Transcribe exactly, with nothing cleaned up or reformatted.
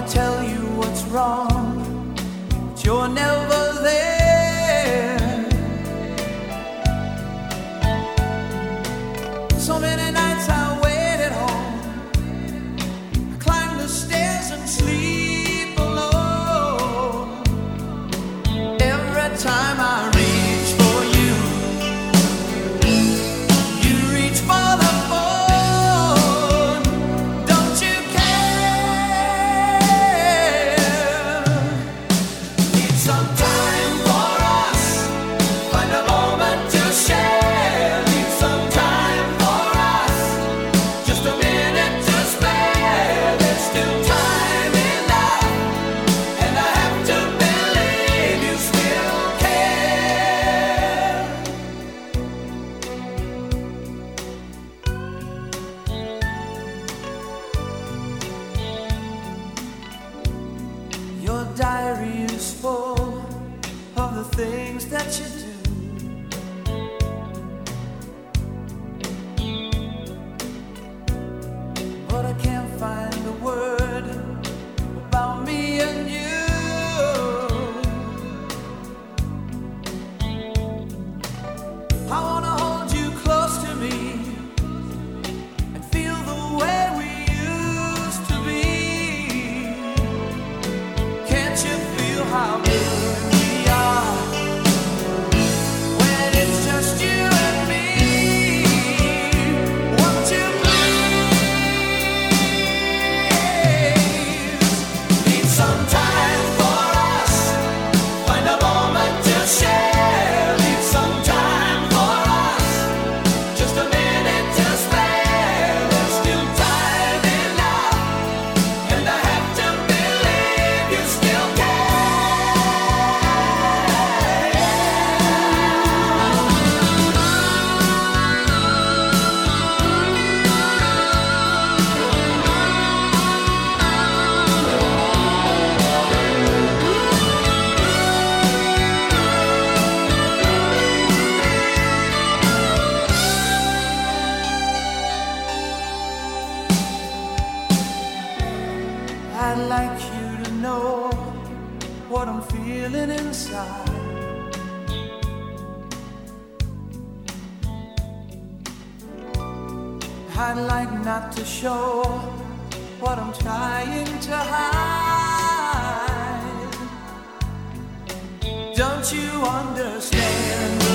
tell you what's wrong, but you're never there. So many nights I wait at home, I climb the stairs and sleep alone. Every time I reach for you, you reach for the phone. Don't you care? Need some time for us, find a moment to share. Need some time for us, just a minute to spare. There's still time enough, and I have to believe you still care. Your diary is full of the things that you do, but I can't find a word about me and you. I wanna hold you close to me and feel the way we used to be. Can't you feel how good we are when it's just you and me? Won't you please? Need some time for us, find a moment to share. Need some time for us, just a minute to spare. There's still time enough, and I have to believe you still I'd like you to know what I'm feeling inside. I'd like not to show what I'm trying to hide. Don't you understand?